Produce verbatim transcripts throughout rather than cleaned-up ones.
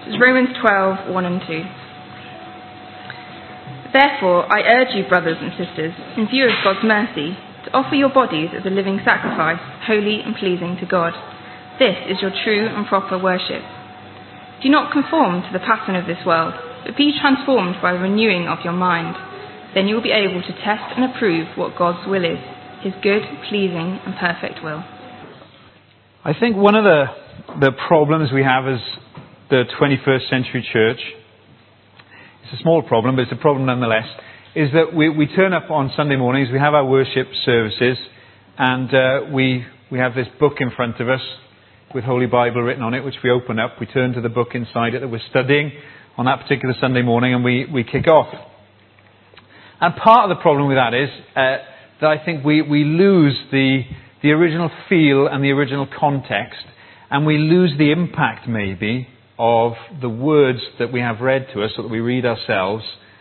It's Romans twelve, one and two. Therefore, I urge you, brothers and sisters, in view of God's mercy, to offer your bodies as a living sacrifice, holy and pleasing to God. This is your true and proper worship. Do not conform to the pattern of this world, but be transformed by the renewing of your mind. Then you will be able to test and approve what God's will is, his good, pleasing and perfect will. I think one of the, the problems we have as the twenty-first century church, it's a small problem, but it's a problem nonetheless, is that we, we turn up on Sunday mornings, we have our worship services, and uh, we we have this book in front of us with Holy Bible written on it, which we open up. We turn to the book inside it that we're studying on that particular Sunday morning, and we, we kick off. And part of the problem with that is uh, that I think we, we lose the, the original feel and the original context, and we lose the impact, maybe, of the words that we have read to us, or that we read ourselves.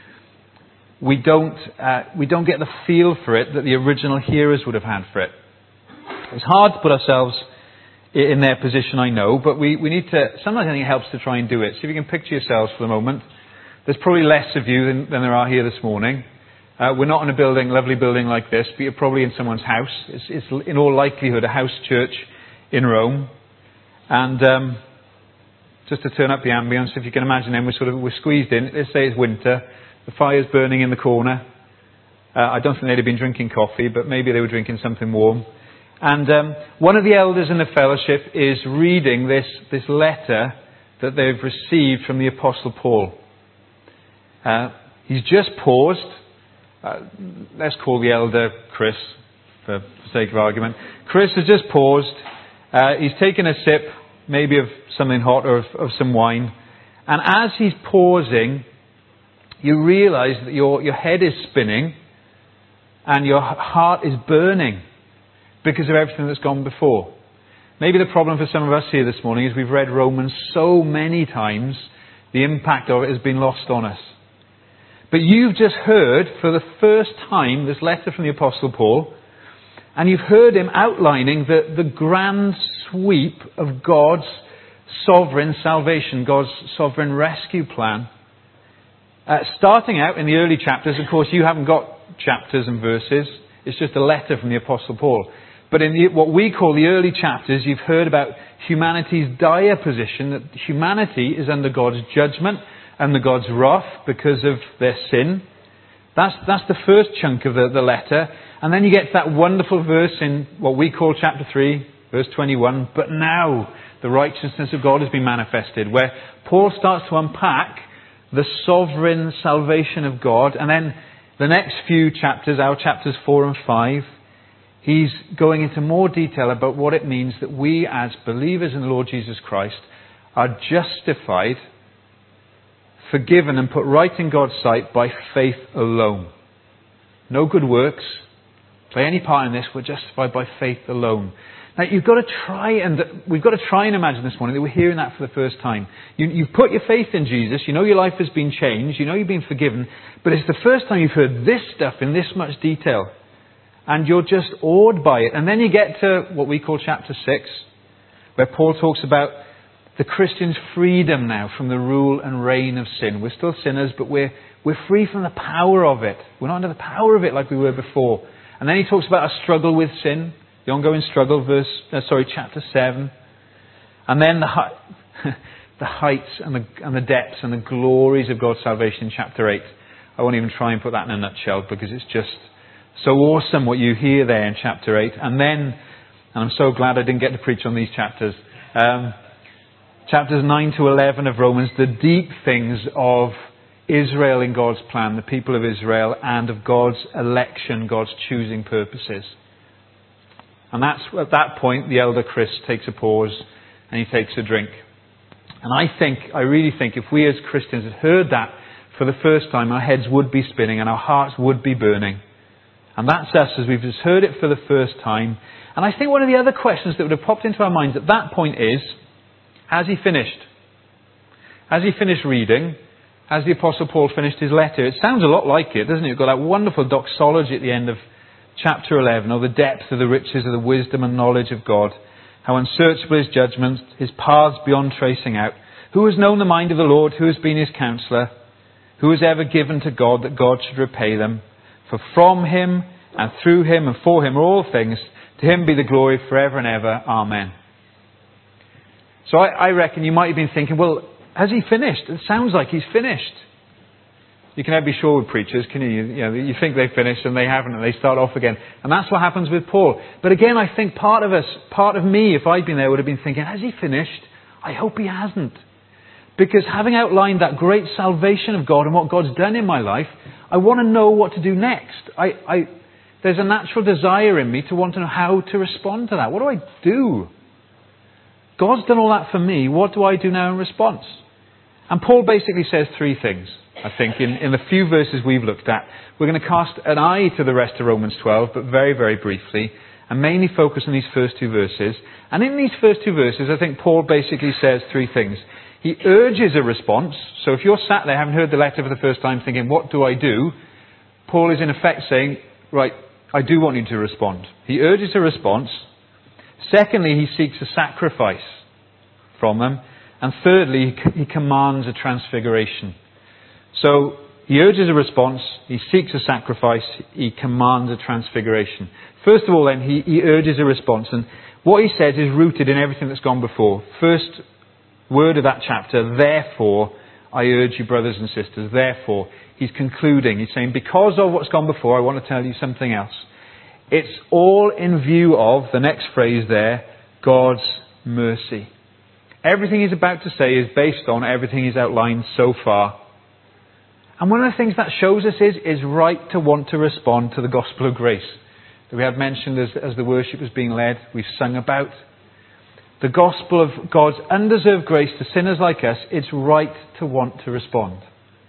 We don't, uh, we don't get the feel for it that the original hearers would have had for it. It's hard to put ourselves in their position, I know, but we, we need to, sometimes I think it helps to try and do it. See if you can picture yourselves for the moment. There's probably less of you than, than there are here this morning. Uh, we're not in a building, lovely building like this, but you're probably in someone's house. It's, it's in all likelihood a house church in Rome. And um, just to turn up the ambience, if you can imagine them, we're sort of, we're squeezed in. Let's say it's winter. The fire's burning in the corner. Uh, I don't think they'd have been drinking coffee, but maybe they were drinking something warm. And um, one of the elders in the fellowship is reading this, this letter that they've received from the Apostle Paul. Uh, he's just paused. Uh, let's call the elder Chris, for, for sake of argument. Chris has just paused. Uh, he's taken a sip, maybe of something hot or of, of some wine. And as he's pausing, you realise that your, your head is spinning and your heart is burning because of everything that's gone before. Maybe the problem for some of us here this morning is we've read Romans so many times, the impact of it has been lost on us. But you've just heard for the first time this letter from the Apostle Paul, and you've heard him outlining the, the grand sweep of God's sovereign salvation, God's sovereign rescue plan. Uh, starting out in the early chapters, of course, you haven't got chapters and verses. It's just a letter from the Apostle Paul. But in the, what we call the early chapters, you've heard about humanity's dire position, that humanity is under God's judgment, under God's wrath because of their sin. That's, that's the first chunk of the, the letter. And then you get to that wonderful verse in what we call chapter three, verse twenty-one. But now the righteousness of God has been manifested, where Paul starts to unpack the sovereign salvation of God. And then the next few chapters, our chapters four and five, he's going into more detail about what it means that we as believers in the Lord Jesus Christ are justified, forgiven and put right in God's sight by faith alone. No good works play any part in this. We're justified by faith alone. Now you've got to try and, we've got to try and imagine this morning that we're hearing that for the first time. You, you've put your faith in Jesus, you know your life has been changed, you know you've been forgiven, but it's the first time you've heard this stuff in this much detail. And you're just awed by it. And then you get to what we call chapter six, where Paul talks about the Christian's freedom now from the rule and reign of sin. We're still sinners, but we're, we're free from the power of it. We're not under the power of it like we were before. And then he talks about our struggle with sin, the ongoing struggle, verse, uh, sorry, chapter seven. And then the, hi- the heights and the, and the depths and the glories of God's salvation in chapter eight. I won't even try and put that in a nutshell because it's just so awesome what you hear there in chapter eight. And then, and I'm so glad I didn't get to preach on these chapters, um, chapters nine to eleven of Romans, the deep things of Israel in God's plan, the people of Israel, and of God's election, God's choosing purposes. And that's at that point the elder Chris takes a pause and he takes a drink. And I think, I really think if we as Christians had heard that for the first time, our heads would be spinning and our hearts would be burning. And that's us as we've just heard it for the first time. And I think one of the other questions that would have popped into our minds at that point is, has he finished? Has he finished reading? Has the Apostle Paul finished his letter? It sounds a lot like it, doesn't it? You've got that wonderful doxology at the end of chapter eleven, or the depth of the riches of the wisdom and knowledge of God. How unsearchable his judgments, his paths beyond tracing out. Who has known the mind of the Lord? Who has been his counselor? Who has ever given to God that God should repay them? For from him and through him and for him are all things. To him be the glory forever and ever. Amen. So I, I reckon you might have been thinking, well, has he finished? It sounds like he's finished. You can never be sure with preachers, can you? You, you know, you think they've finished and they haven't, and they start off again. And that's what happens with Paul. But again, I think part of us, part of me, if I'd been there, would have been thinking, has he finished? I hope he hasn't. Because having outlined that great salvation of God and what God's done in my life, I want to know what to do next. I, I, there's a natural desire in me to want to know how to respond to that. What do I do? God's done all that for me. What do I do now in response? And Paul basically says three things, I think, in, in the few verses we've looked at. We're going to cast an eye to the rest of Romans twelve, but very, very briefly, and mainly focus on these first two verses. And in these first two verses, I think Paul basically says three things. He urges a response. So if you're sat there, having heard the letter for the first time, thinking, what do I do? Paul is in effect saying, right, I do want you to respond. He urges a response. Secondly, he seeks a sacrifice from them. And thirdly, he commands a transfiguration. So he urges a response, he seeks a sacrifice, he commands a transfiguration. First of all then, he, he urges a response. And what he says is rooted in everything that's gone before. First word of that chapter, therefore, I urge you, brothers and sisters. Therefore, he's concluding. He's saying, because of what's gone before, I want to tell you something else. It's all in view of, the next phrase there, God's mercy. Everything he's about to say is based on everything he's outlined so far. And one of the things that shows us is, is right to want to respond to the gospel of grace that we have mentioned as, as the worship was being led, we've sung about. The gospel of God's undeserved grace to sinners like us, it's right to want to respond.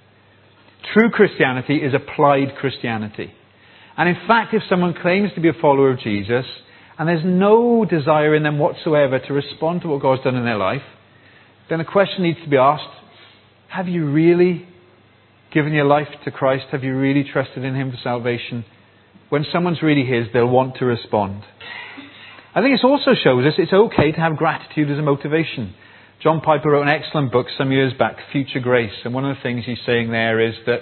True Christianity is applied Christianity. And in fact, if someone claims to be a follower of Jesus, and there's no desire in them whatsoever to respond to what God's done in their life, then a question needs to be asked, have you really given your life to Christ? Have you really trusted in him for salvation? When someone's really his, they'll want to respond. I think it also shows us it's okay to have gratitude as a motivation. John Piper wrote an excellent book some years back, Future Grace, and one of the things he's saying there is that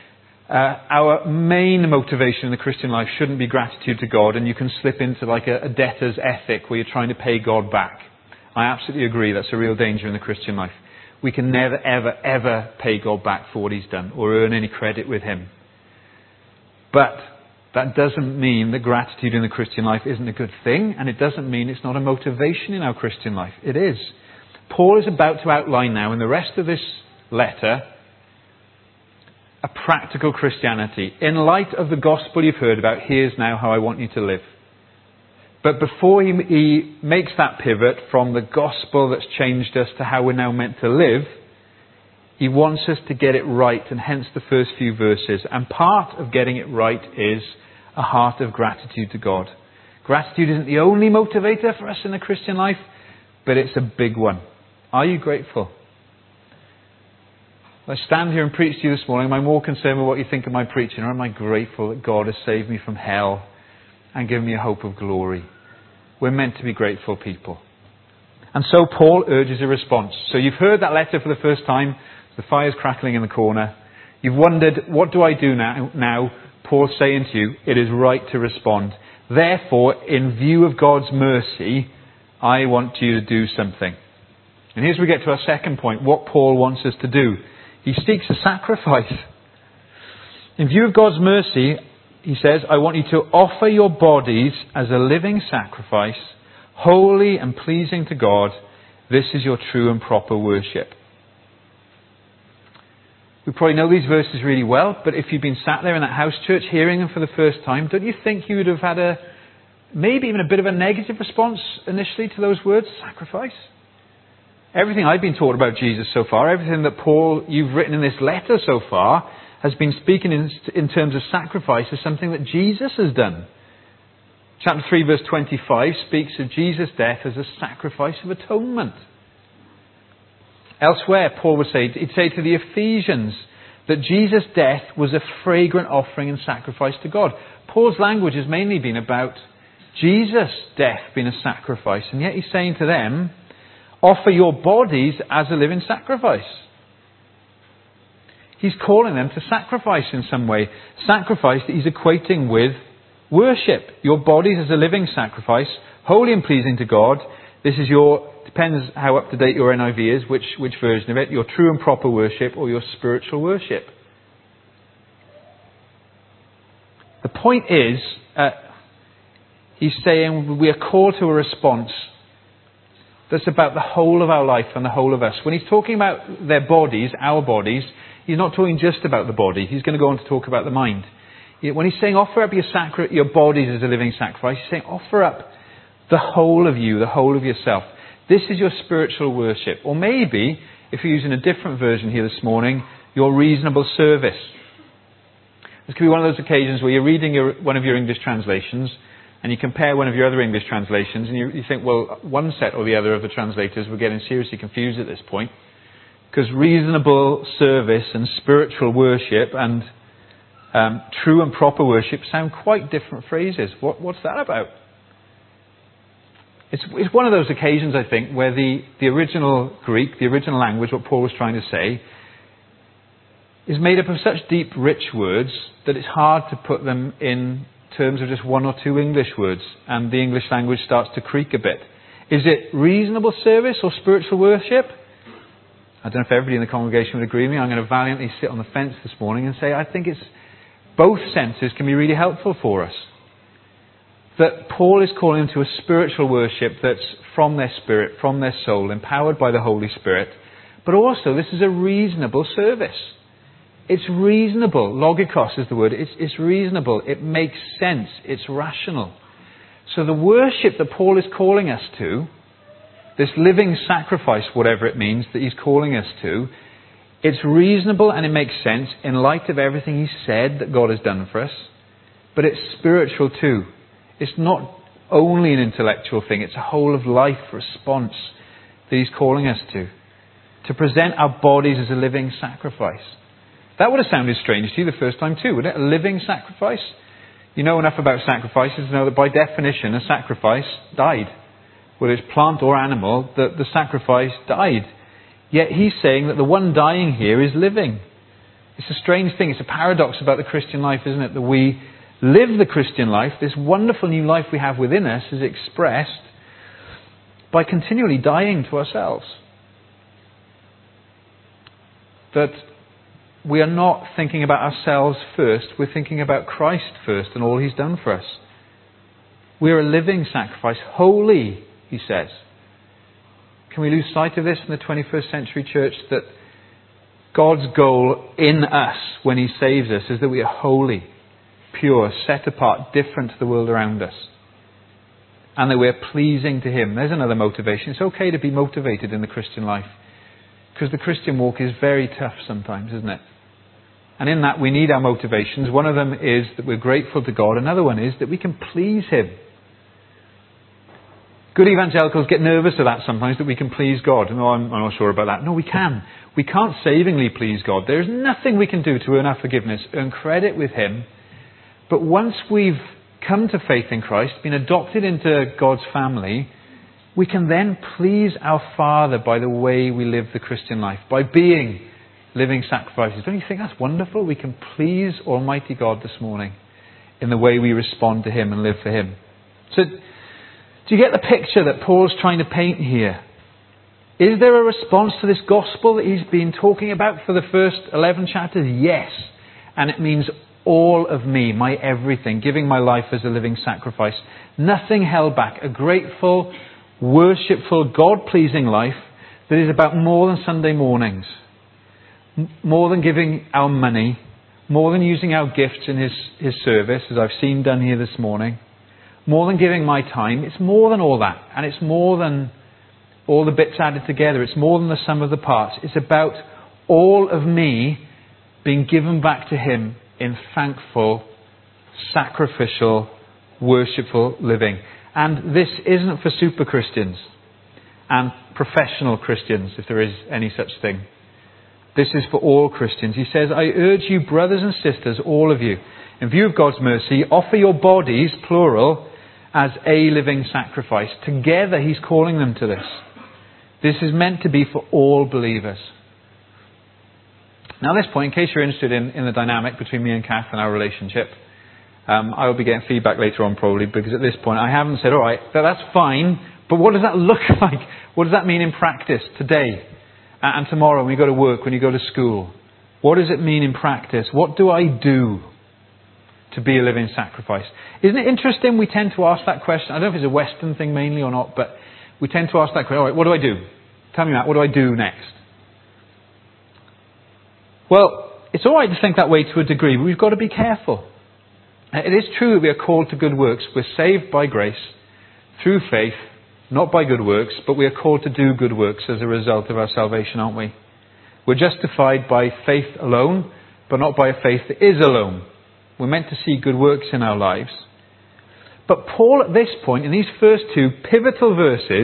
Uh, our main motivation in the Christian life shouldn't be gratitude to God, and you can slip into like a, a debtor's ethic where you're trying to pay God back. I absolutely agree, that's a real danger in the Christian life. We can never, ever, ever pay God back for what he's done or earn any credit with him. But that doesn't mean that gratitude in the Christian life isn't a good thing, and it doesn't mean it's not a motivation in our Christian life. It is. Paul is about to outline now in the rest of this letter a practical Christianity. In light of the gospel you've heard about, here's now how I want you to live. But before he, he makes that pivot from the gospel that's changed us to how we're now meant to live, he wants us to get it right, and hence the first few verses. And part of getting it right is a heart of gratitude to God. Gratitude isn't the only motivator for us in the Christian life, but it's a big one. Are you grateful? I stand here and preach to you this morning. Am I more concerned with what you think of my preaching, or am I grateful that God has saved me from hell and given me a hope of glory? We're meant to be grateful people. And so Paul urges a response. So you've heard that letter for the first time. The fire's crackling in the corner. You've wondered, what do I do now? Now, Paul's saying to you, it is right to respond. Therefore, in view of God's mercy, I want you to do something. And here's where we get to our second point, what Paul wants us to do. He seeks a sacrifice. In view of God's mercy, he says, I want you to offer your bodies as a living sacrifice, holy and pleasing to God. This is your true and proper worship. We probably know these verses really well, but if you've been sat there in that house church hearing them for the first time, don't you think you would have had a, maybe even a bit of a negative response initially to those words, sacrifice? Everything I've been taught about Jesus so far, everything that Paul, you've written in this letter so far, has been speaking in, in terms of sacrifice as something that Jesus has done. Chapter three verse twenty-five speaks of Jesus' death as a sacrifice of atonement. Elsewhere, Paul would say, he'd say to the Ephesians that Jesus' death was a fragrant offering and sacrifice to God. Paul's language has mainly been about Jesus' death being a sacrifice, and yet he's saying to them, Offer your bodies as a living sacrifice. He's calling them to sacrifice in some way. Sacrifice that he's equating with worship. Your bodies as a living sacrifice, holy and pleasing to God. This is your, depends how up to date your N I V is, which, which version of it, your true and proper worship or your spiritual worship. The point is, uh, he's saying we are called to a response that's about the whole of our life and the whole of us. When he's talking about their bodies, our bodies, he's not talking just about the body. He's going to go on to talk about the mind. When he's saying offer up your sacri- your bodies as a living sacrifice, he's saying offer up the whole of you, the whole of yourself. This is your spiritual worship. Or maybe, if you're using a different version here this morning, your reasonable service. This could be one of those occasions where you're reading your, one of your English translations and you compare one of your other English translations and you, you think, well, one set or the other of the translators were getting seriously confused at this point. Because reasonable service and spiritual worship and um, true and proper worship sound quite different phrases. What, what's that about? It's, it's one of those occasions, I think, where the, the original Greek, the original language, what Paul was trying to say, is made up of such deep, rich words that it's hard to put them in terms of just one or two English words, and the English language starts to creak a bit. Is it reasonable service or spiritual worship? I don't know if everybody in the congregation would agree with me. I'm going to valiantly sit on the fence this morning and say I think it's both senses can be really helpful for us. That Paul is calling them to a spiritual worship that's from their spirit, from their soul, empowered by the Holy Spirit. But also, this is a reasonable service. It's reasonable. Logikos is the word. It's, it's reasonable. It makes sense. It's rational. So the worship that Paul is calling us to, this living sacrifice, whatever it means, that he's calling us to, it's reasonable and it makes sense in light of everything he said that God has done for us. But it's spiritual too. It's not only an intellectual thing. It's a whole of life response that he's calling us to. To present our bodies as a living sacrifice. That would have sounded strange to you the first time too, wouldn't it? A living sacrifice? You know enough about sacrifices to know that by definition a sacrifice died. Whether it's plant or animal, the, the sacrifice died. Yet he's saying that the one dying here is living. It's a strange thing. It's a paradox about the Christian life, isn't it? That we live the Christian life, this wonderful new life we have within us is expressed by continually dying to ourselves. That we are not thinking about ourselves first, we're thinking about Christ first and all he's done for us. We're a living sacrifice, holy, he says. Can we lose sight of this in the twenty-first century church? That God's goal in us when he saves us is that we are holy, pure, set apart, different to the world around us. And that we're pleasing to him. There's another motivation. It's okay to be motivated in the Christian life. Because the Christian walk is very tough sometimes, isn't it? And in that we need our motivations. One of them is that we're grateful to God. Another one is that we can please him. Good evangelicals get nervous of that sometimes, that we can please God. No, I'm, I'm not sure about that. No, we can. We can't savingly please God. There's nothing we can do to earn our forgiveness, earn credit with him. But once we've come to faith in Christ, been adopted into God's family, we can then please our Father by the way we live the Christian life, by being living sacrifices. Don't you think that's wonderful? We can please Almighty God this morning in the way we respond to him and live for him. So, do you get the picture that Paul's trying to paint here? Is there a response to this gospel that he's been talking about for the first eleven chapters? Yes. And it means all of me, my everything, giving my life as a living sacrifice. Nothing held back. A grateful, worshipful, God-pleasing life that is about more than Sunday mornings. M- more than giving our money. More than using our gifts in his, his service, as I've seen done here this morning. More than giving my time. It's more than all that. And it's more than all the bits added together. It's more than the sum of the parts. It's about all of me being given back to him in thankful, sacrificial, worshipful living. And this isn't for super Christians and professional Christians, if there is any such thing. This is for all Christians. He says, I urge you, brothers and sisters, all of you, in view of God's mercy, offer your bodies, plural, as a living sacrifice. Together he's calling them to this. This is meant to be for all believers. Now at this point, in case you're interested in, in the dynamic between me and Kath and our relationship, um, I will be getting feedback later on probably, because at this point I haven't said, all right, that, that's fine, but what does that look like? What does that mean in practice today and tomorrow when you go to work, when you go to school? What does it mean in practice? What do I do to be a living sacrifice? Isn't it interesting we tend to ask that question? I don't know if it's a Western thing mainly or not, but we tend to ask that question, all right, what do I do? Tell me that, what do I do next? Well, it's all right to think that way to a degree, but we've got to be careful. It is true that we are called to good works. We're saved by grace, through faith, not by good works, but we are called to do good works as a result of our salvation, aren't we? We're justified by faith alone, but not by a faith that is alone. We're meant to see good works in our lives. But Paul at this point, in these first two pivotal verses,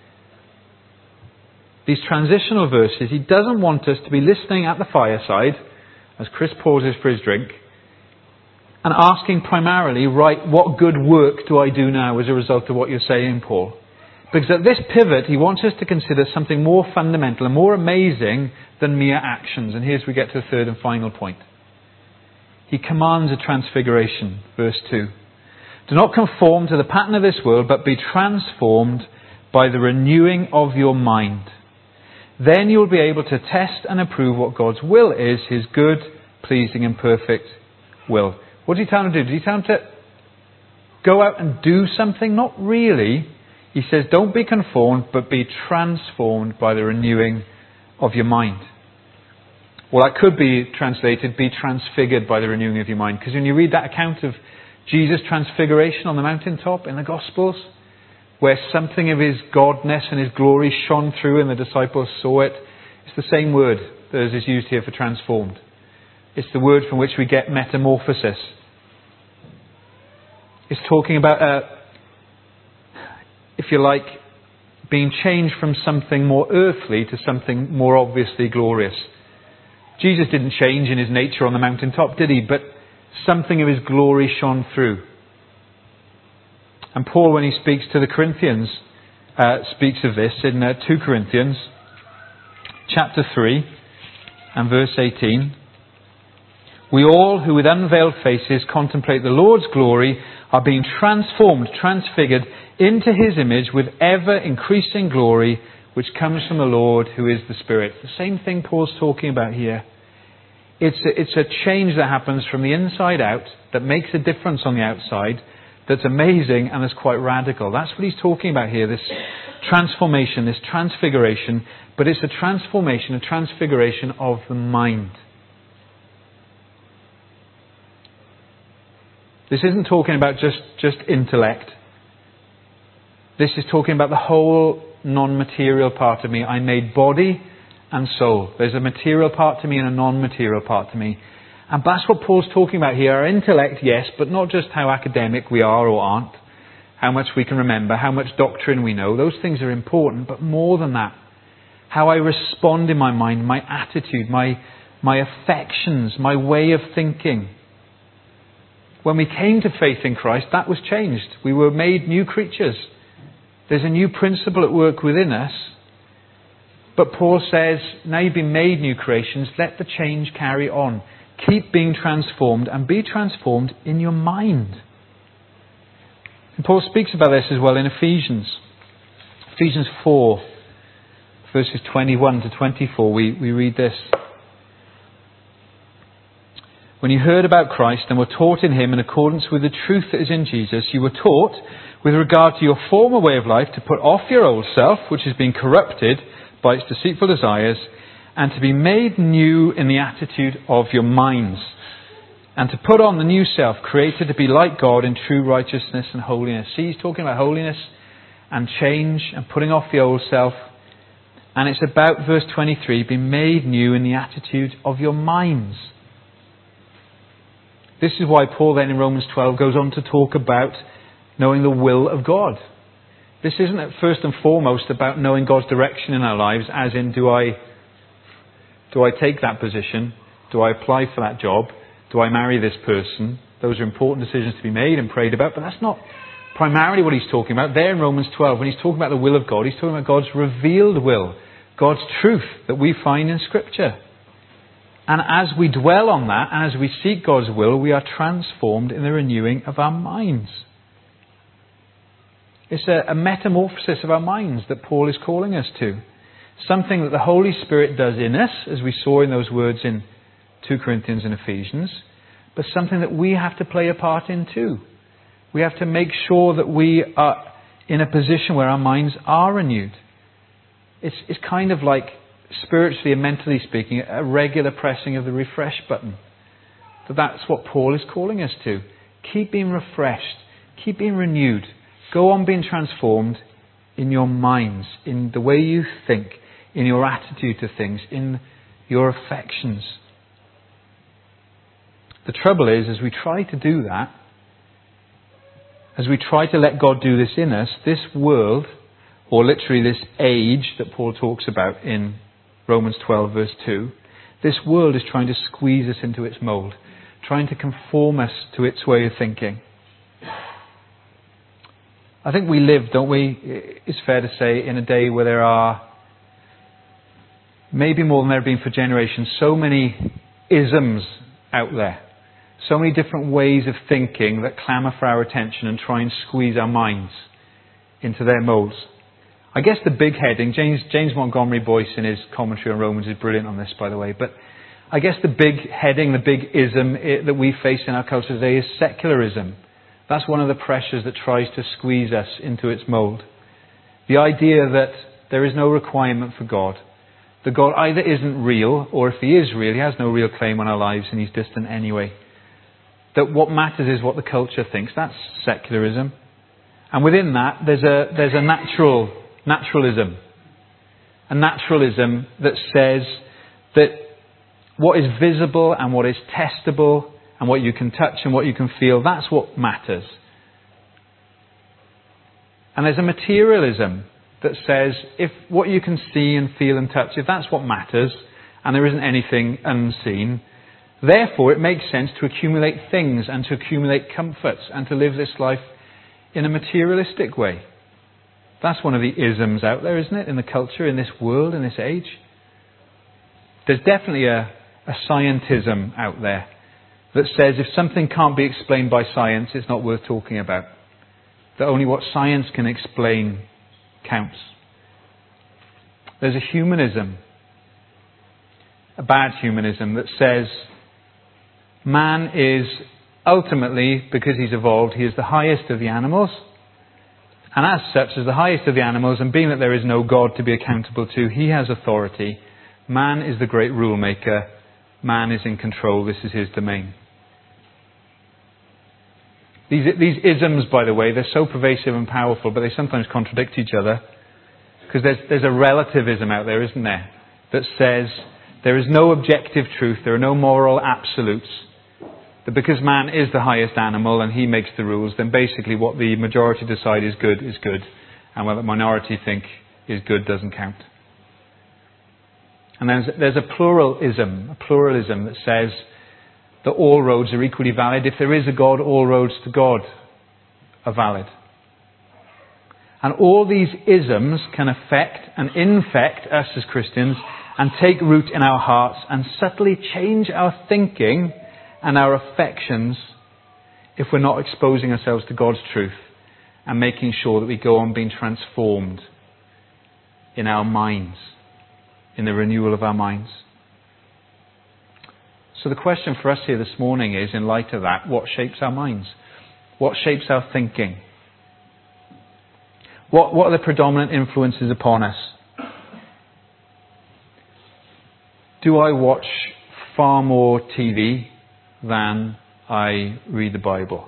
these transitional verses, he doesn't want us to be listening at the fireside as Chris pauses for his drink and asking primarily, right, what good work do I do now as a result of what you're saying, Paul? Because at this pivot, he wants us to consider something more fundamental and more amazing than mere actions. And here's we get to the third and final point. He commands a transfiguration, verse two. Do not conform to the pattern of this world, but be transformed by the renewing of your mind. Then you will be able to test and approve what God's will is, his good, pleasing and perfect will. What did he tell him to do? Did he tell him to go out and do something? Not really. He says, don't be conformed, but be transformed by the renewing of your mind. Well, that could be translated, be transfigured by the renewing of your mind. Because when you read that account of Jesus' transfiguration on the mountaintop in the Gospels, where something of his godness and his glory shone through and the disciples saw it, it's the same word that is used here for transformed. It's the word from which we get metamorphosis. It's talking about, uh, if you like, being changed from something more earthly to something more obviously glorious. Jesus didn't change in his nature on the mountaintop, did he? But something of his glory shone through. And Paul, when he speaks to the Corinthians, uh, speaks of this in uh, Second Corinthians chapter three and verse eighteen. We all who with unveiled faces contemplate the Lord's glory are being transformed, transfigured into his image with ever increasing glory, which comes from the Lord who is the Spirit. The same thing Paul's talking about here. It's a, it's a change that happens from the inside out that makes a difference on the outside, that's amazing and is quite radical. That's what he's talking about here, this transformation, this transfiguration, but it's a transformation, a transfiguration of the mind. This isn't talking about just, just intellect. This is talking about the whole non-material part of me. I made body and soul. There's a material part to me and a non-material part to me. And that's what Paul's talking about here. Our intellect, yes, but not just how academic we are or aren't, how much we can remember, how much doctrine we know. Those things are important, but more than that, how I respond in my mind, my attitude, my, my affections, my way of thinking. When we came to faith in Christ, that was changed. We were made new creatures. There's a new principle at work within us. But Paul says, now you've been made new creations, let the change carry on. Keep being transformed and be transformed in your mind. And Paul speaks about this as well in Ephesians. Ephesians four, verses twenty-one to twenty-four, we, we read this. When you heard about Christ and were taught in him in accordance with the truth that is in Jesus, you were taught with regard to your former way of life to put off your old self, which has been corrupted by its deceitful desires, and to be made new in the attitude of your minds, and to put on the new self, created to be like God in true righteousness and holiness. See, he's talking about holiness and change and putting off the old self. And it's about, verse twenty-three, be made new in the attitude of your minds. This is why Paul then in Romans twelve goes on to talk about knowing the will of God. This isn't first and foremost about knowing God's direction in our lives, as in do I do I take that position? Do I apply for that job? Do I marry this person? Those are important decisions to be made and prayed about, but that's not primarily what he's talking about there in Romans twelve, when he's talking about the will of God, he's talking about God's revealed will, God's truth that we find in Scripture. And as we dwell on that, and as we seek God's will, we are transformed in the renewing of our minds. It's a, a metamorphosis of our minds that Paul is calling us to. Something that the Holy Spirit does in us, as we saw in those words in two Corinthians and Ephesians, but something that we have to play a part in too. We have to make sure that we are in a position where our minds are renewed. It's, it's kind of like, spiritually and mentally speaking, a regular pressing of the refresh button. But that's what Paul is calling us to. Keep being refreshed. Keep being renewed. Go on being transformed in your minds, in the way you think, in your attitude to things, in your affections. The trouble is, as we try to do that, as we try to let God do this in us, this world, or literally this age that Paul talks about in Romans twelve verse two, this world is trying to squeeze us into its mould, trying to conform us to its way of thinking. I think we live, don't we, it's fair to say, in a day where there are, maybe more than there have been for generations, so many isms out there. So many different ways of thinking that clamour for our attention and try and squeeze our minds into their moulds. I guess the big heading, James, James Montgomery Boyce in his commentary on Romans is brilliant on this, by the way, but I guess the big heading, the big ism that we face in our culture today is secularism. That's one of the pressures that tries to squeeze us into its mould. The idea that there is no requirement for God. That God either isn't real, or if he is real, he has no real claim on our lives and he's distant anyway. That what matters is what the culture thinks. That's secularism. And within that, there's a there's a natural naturalism. A naturalism that says that what is visible and what is testable and what you can touch and what you can feel, that's what matters. And there's a materialism that says if what you can see and feel and touch, if that's what matters, and there isn't anything unseen, therefore it makes sense to accumulate things and to accumulate comforts and to live this life in a materialistic way. That's one of the isms out there, isn't it? In the culture, in this world, in this age. There's definitely a, a scientism out there that says if something can't be explained by science, it's not worth talking about. That only what science can explain counts. There's a humanism, a bad humanism, that says man is ultimately, because he's evolved, he is the highest of the animals. And as such, as the highest of the animals, and being that there is no God to be accountable to, he has authority. Man is the great rule maker. Man is in control. This is his domain. These, these isms, by the way, they're so pervasive and powerful, but they sometimes contradict each other. Because there's, there's a relativism out there, isn't there? That says there is no objective truth, there are no moral absolutes. That because man is the highest animal and he makes the rules, then basically what the majority decide is good is good. And what the minority think is good doesn't count. And there's, there's a pluralism, a pluralism that says that all roads are equally valid. If there is a God, all roads to God are valid. And all these isms can affect and infect us as Christians and take root in our hearts and subtly change our thinking and our affections if we're not exposing ourselves to God's truth and making sure that we go on being transformed in our minds, in the renewal of our minds. So the question for us here this morning is, in light of that, what shapes our minds? What shapes our thinking? What, what are the predominant influences upon us? Do I watch far more T V than I read the Bible?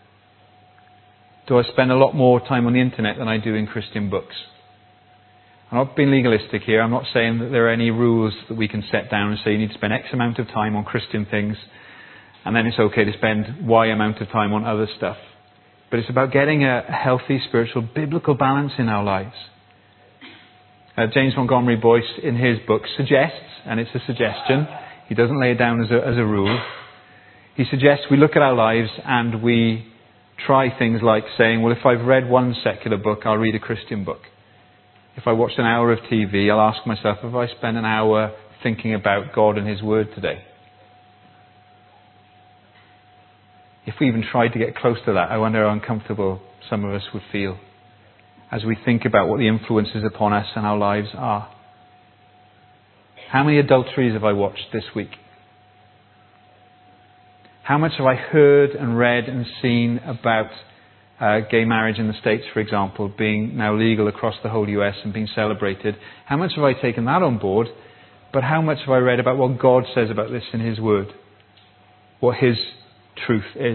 Do I spend a lot more time on the internet than I do in Christian books? I'm not being legalistic here. I'm not saying that there are any rules that we can set down and say you need to spend X amount of time on Christian things and then it's okay to spend Y amount of time on other stuff. But it's about getting a healthy spiritual biblical balance in our lives. Uh, James Montgomery Boyce in his book suggests, and it's a suggestion, he doesn't lay it down as a, as a rule, he suggests we look at our lives and we try things like saying, well, if I've read one secular book, I'll read a Christian book. If I watched an hour of T V, I'll ask myself, have I spent an hour thinking about God and His Word today? If we even tried to get close to that, I wonder how uncomfortable some of us would feel as we think about what the influences upon us and our lives are. How many adulteries have I watched this week? How much have I heard and read and seen about uh, gay marriage in the States, for example, being now legal across the whole U S and being celebrated? How much have I taken that on board? But how much have I read about what God says about this in His Word? What His truth is?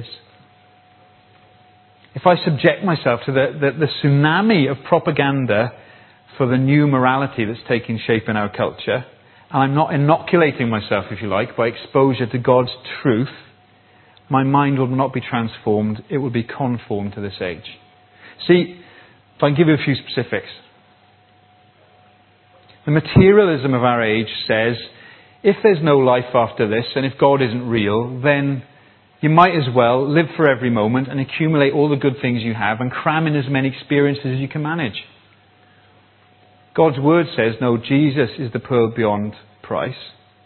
If I subject myself to the, the, the tsunami of propaganda for the new morality that's taking shape in our culture, and I'm not inoculating myself, if you like, by exposure to God's truth, my mind will not be transformed, it will be conformed to this age. See, if I can give you a few specifics. The materialism of our age says, if there's no life after this, and if God isn't real, then you might as well live for every moment and accumulate all the good things you have and cram in as many experiences as you can manage. God's Word says, no, Jesus is the pearl beyond price.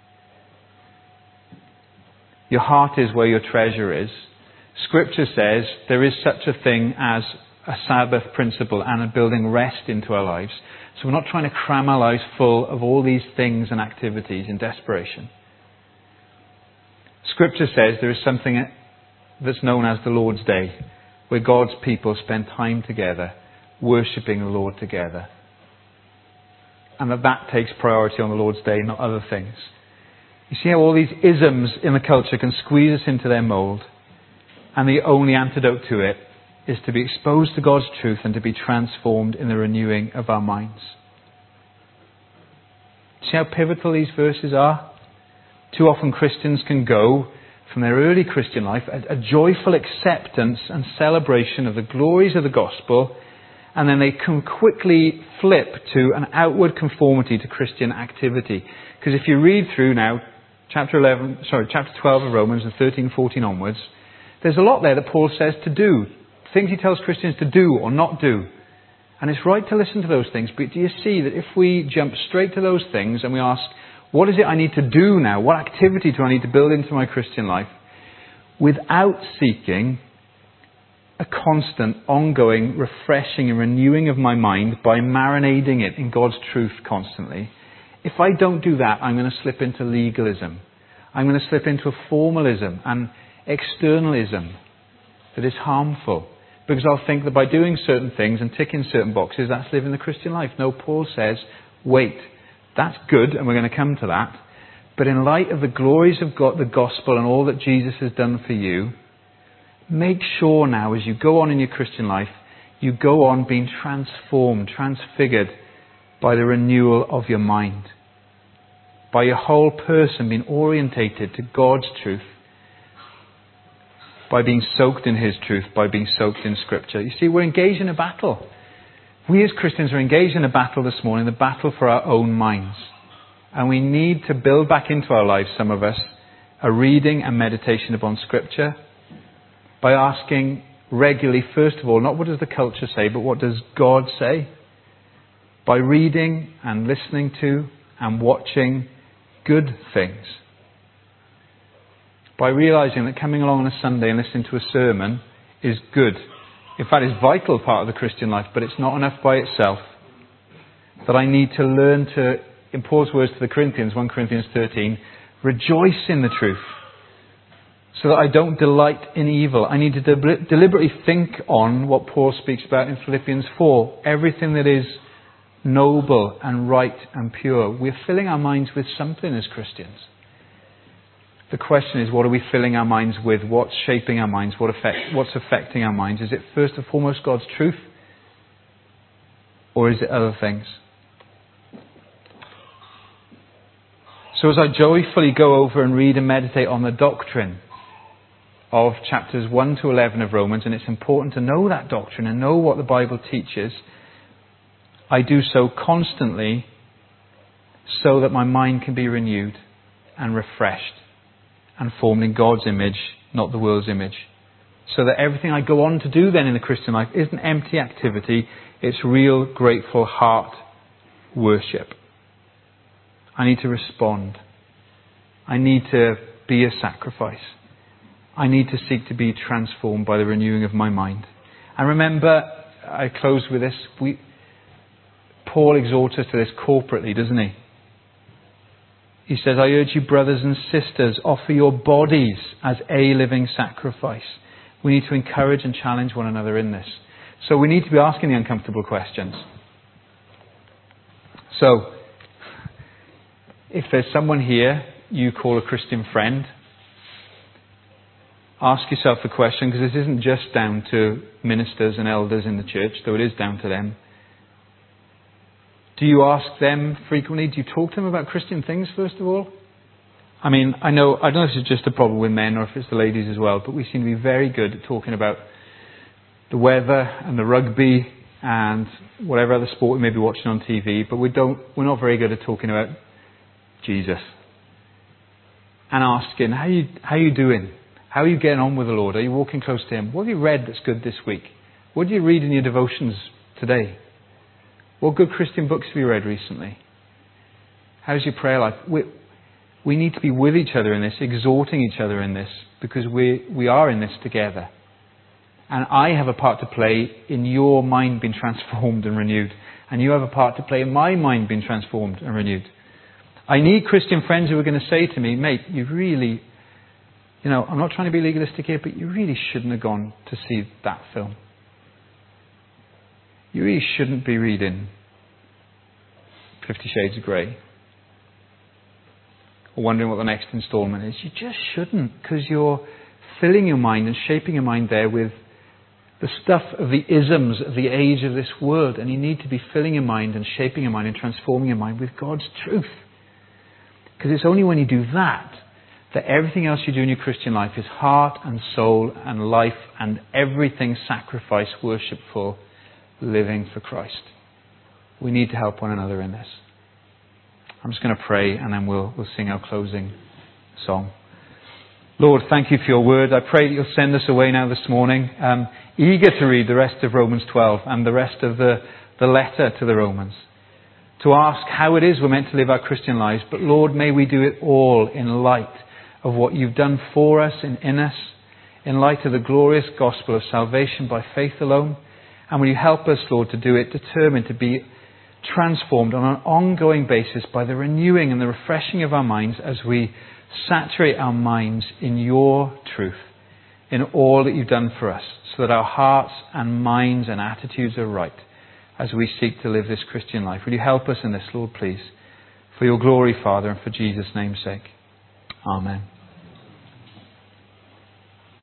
Your heart is where your treasure is. Scripture says there is such a thing as a Sabbath principle and a building rest into our lives. So we're not trying to cram our lives full of all these things and activities in desperation. Scripture says there is something that's known as the Lord's Day, where God's people spend time together, worshipping the Lord together. And that that takes priority on the Lord's Day, not other things. You see how all these isms in the culture can squeeze us into their mould, and the only antidote to it is to be exposed to God's truth and to be transformed in the renewing of our minds. See how pivotal these verses are? Too often Christians can go from their early Christian life a, a joyful acceptance and celebration of the glories of the gospel, and then they can quickly flip to an outward conformity to Christian activity. Because if you read through now, chapter eleven, sorry, chapter twelve of Romans and thirteen, fourteen onwards, there's a lot there that Paul says to do. Things he tells Christians to do or not do. And it's right to listen to those things. But do you see that if we jump straight to those things and we ask, what is it I need to do now? What activity do I need to build into my Christian life? Without seeking a constant, ongoing, refreshing and renewing of my mind by marinating it in God's truth constantly. If I don't do that, I'm going to slip into legalism. I'm going to slip into a formalism and externalism that is harmful. Because I'll think that by doing certain things and ticking certain boxes, that's living the Christian life. No, Paul says, wait, that's good, and we're going to come to that. But in light of the glories of God, the gospel and all that Jesus has done for you, make sure now as you go on in your Christian life, you go on being transformed, transfigured by the renewal of your mind. By your whole person being orientated to God's truth. By being soaked in His truth, by being soaked in Scripture. You see, we're engaged in a battle. We as Christians are engaged in a battle this morning, the battle for our own minds. And we need to build back into our lives, some of us, a reading and meditation upon Scripture by asking regularly, first of all, not what does the culture say, but what does God say? By reading and listening to and watching good things. By realising that coming along on a Sunday and listening to a sermon is good. In fact, it's a vital part of the Christian life, but it's not enough by itself. That I need to learn to, in Paul's words to the Corinthians, First Corinthians thirteen, rejoice in the truth. So that I don't delight in evil. I need to de- deliberately think on what Paul speaks about in Philippians four. Everything that is noble and right and pure. We're filling our minds with something as Christians. The question is, what are we filling our minds with? What's shaping our minds? What affect, what's affecting our minds? Is it first and foremost God's truth? Or is it other things? So as I joyfully go over and read and meditate on the doctrine of chapters one to eleven of Romans, and it's important to know that doctrine and know what the Bible teaches, I do so constantly so that my mind can be renewed and refreshed and formed in God's image, not the world's image. so that everything I go on to do then in the Christian life isn't empty activity, it's real, grateful heart worship. I need to respond. I need to be a sacrifice. I need to seek to be transformed by the renewing of my mind. And remember, I close with this, we, Paul exhorts us to this corporately, doesn't he? He says, I urge you, brothers and sisters, offer your bodies as a living sacrifice. We need to encourage and challenge one another in this. So we need to be asking the uncomfortable questions. So, if there's someone here you call a Christian friend, ask yourself the question, because this isn't just down to ministers and elders in the church, though it is down to them. Do you ask them frequently? Do you talk to them about Christian things, first of all? I mean, I know, I don't know if it's just a problem with men or if it's the ladies as well, but we seem to be very good at talking about the weather and the rugby and whatever other sport we may be watching on T V, but we don't, we're not very good at talking about Jesus. And asking, how you, how you doing? How are you getting on with the Lord? Are you walking close to Him? What have you read that's good this week? What do you read in your devotions today? What good Christian books have you read recently? How's your prayer life? We, we need to be with each other in this, exhorting each other in this, because we, we are in this together. And I have a part to play in your mind being transformed and renewed. And you have a part to play in my mind being transformed and renewed. I need Christian friends who are going to say to me, mate, you really, you know, I'm not trying to be legalistic here, but you really shouldn't have gone to see that film. You really shouldn't be reading Fifty Shades of Grey. Or wondering what the next instalment is. You just shouldn't, because you're filling your mind and shaping your mind there with the stuff of the isms of the age of this world. And you need to be filling your mind and shaping your mind and transforming your mind with God's truth. Because it's only when you do that, that everything else you do in your Christian life is heart and soul and life and everything sacrifice, worshipful, living for Christ. We need to help one another in this. I'm just going to pray and then we'll, we'll sing our closing song. Lord, thank you for your word. I pray that you'll send us away now this morning, um, eager to read the rest of Romans twelve and the rest of the, the letter to the Romans. To ask how it is we're meant to live our Christian lives. But Lord, may we do it all in light of what you've done for us and in us, in light of the glorious gospel of salvation by faith alone. And will you help us, Lord, to do it, determined to be transformed on an ongoing basis by the renewing and the refreshing of our minds as we saturate our minds in your truth, in all that you've done for us, so that our hearts and minds and attitudes are right as we seek to live this Christian life. Will you help us in this, Lord, please? For your glory, Father, and for Jesus' name's sake. Amen.